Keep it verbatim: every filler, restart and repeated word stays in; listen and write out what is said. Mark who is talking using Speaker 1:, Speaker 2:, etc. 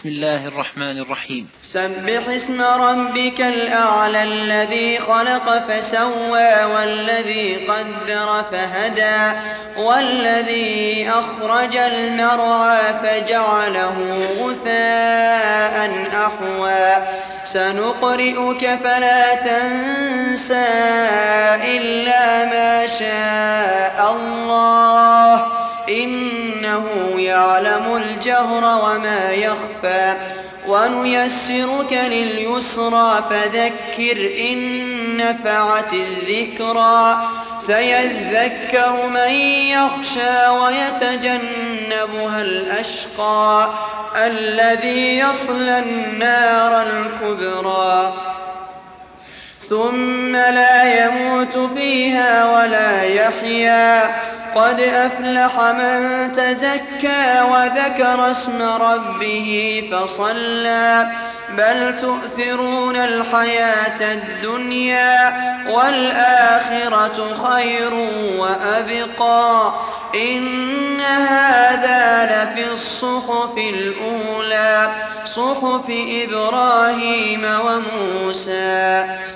Speaker 1: بسم الله الرحمن الرحيم.
Speaker 2: سبح اسم ربك الأعلى الذي خلق فسوى والذي قدر فهدى والذي أخرج المرعى فجعله غثاء أحوى سنقرئك فلا تنسى إلا ما شاء الله إنه يعلم الجهر وما يخفى ونيسرك لليسرى فذكر إن نفعت الذكرى سيذكر من يخشى ويتجنبها الأشقى الذي يصلى النار الكبرى ثم لا يموت فيها ولا يحيا قد أفلح من تزكى وذكر اسم ربه فصلى بل تؤثرون الحياة الدنيا والآخرة خير وأبقى إن هذا لفي الصحف الأولى صحف إبراهيم وموسى.